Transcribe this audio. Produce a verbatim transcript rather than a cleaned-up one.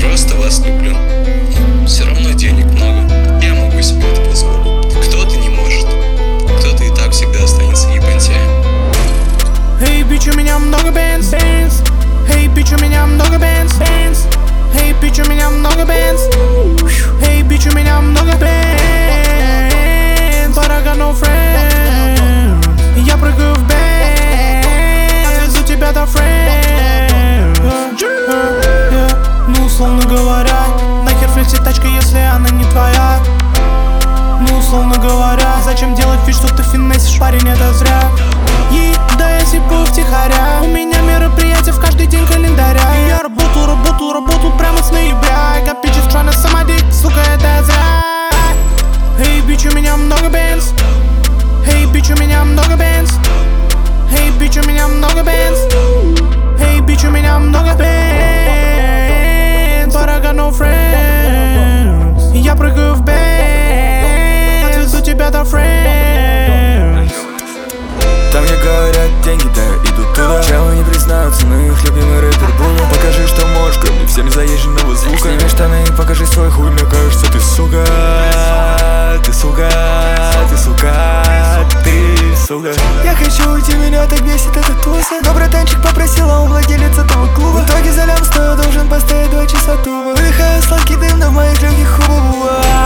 просто вас люблю. Все равно денег много, я могу себе это позволить. Кто-то не может, кто-то и так всегда останется ебантяем. Эй, бич, у меня много бенз, бенз. Эй, бич, у меня много бенз, бенз. Эй, бич, у меня много бенз. Эй, бич, у меня много бенз. But I got no friends. Я прыгаю в бенз, у тебя-то friends. Ну, условно говоря, нахер флексит тачка, если она не твоя. Ну, условно говоря, зачем делать вид, что ты финесишь, парень, это зря. Да я сипу втихаря. У меня мероприятия в каждый день календаря. И я работаю, работаю, работаю прямо с ноября. I got bitches tryna самодик, сука, это зря. Эй, бич, у меня много бенз. Эй, бич, у меня много бенз. Эй, бич, у меня много бенз. Эй, бич, у меня много бенз. But I got no friends. Я прыгаю в бенз, у тебя-то friends. Там, где говорят деньги, да, идут туда. Челы не признаются, но их любимый рэпер Буну. Покажи, что можешь, кроме всем заезженного звука. Сними штаны и покажи свой хуй, мне кажется, ты сука. Ты сука, ты сука, ты сука. Я хочу уйти, меня так бесит эта туса. Но братанчик попросил, а он владелец этого клуба. В итоге за лям стою, должен постоять два часа туба. Выдыхаю сладкий дым, но в моих легких хубах.